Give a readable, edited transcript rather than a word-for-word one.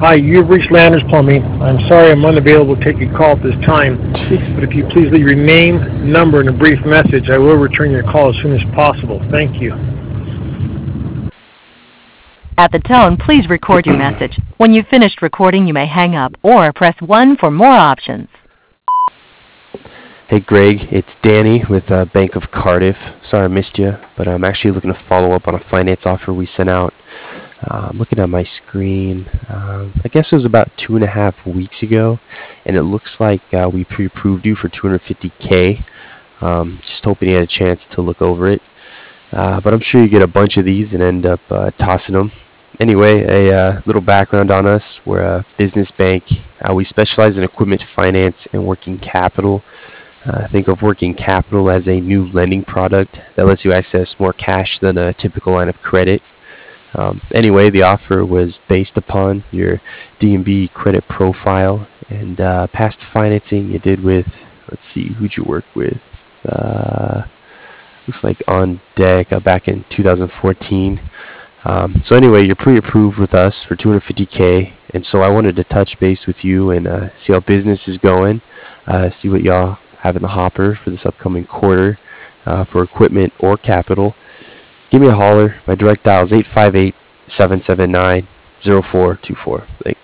Hi, you've reached Landers Plumbing. I'm sorry I'm unavailable to take your call at this time, but if you please leave your name, number, and a brief message, I will return your call as soon as possible. Thank you. At the tone, please record your message. When you've finished recording, you may hang up or press 1 for more options. Hey Greg, it's Danny with Bank of Cardiff. Sorry I missed you, but I'm actually looking to follow up on a finance offer we sent out. I'm looking at my screen. I guess it was about 2.5 weeks ago, and it looks like we pre-approved you for 250K. Just hoping you had a chance to look over it. But I'm sure you get a bunch of these and end up tossing them. Anyway, a little background on us. We're a business bank. We specialize in equipment finance and working capital. Think of working capital as a new lending product that lets you access more cash than a typical line of credit. Anyway, the offer was based upon your D&B credit profile and past financing you did with, let's see, who'd you work with? Looks like On Deck back in 2014. So anyway, you're pre-approved with us for 250K, and so I wanted to touch base with you and see how business is going, see what y'all have in the hopper for this upcoming quarter for equipment or capital. Give me a holler. My direct dial is 858-779-0424. Thanks.